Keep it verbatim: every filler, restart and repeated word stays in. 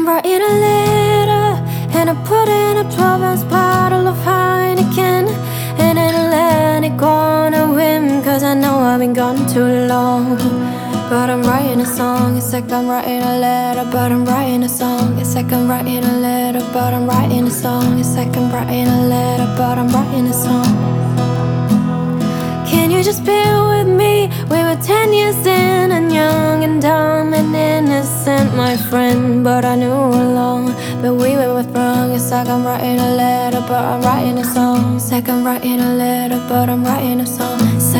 I'm writing a letter, and I put in a twelve ounce bottle of Heineken, and then let it go on a whim, cause I know I've been gone too long. But I'm writing a song, it's like I'm writing a letter. But I'm writing a song, it's like I'm writing a letter. But I'm writing a song, it's like I'm writing a letter. But I'm writing a song. Can you just bear with me? We were ten years in and young and dumb and innocent, my friend. But I knew along that we were both wrong. It's like I'm writing a letter, but I'm writing a song. It's like I'm writing a letter, but I'm writing a song. It's like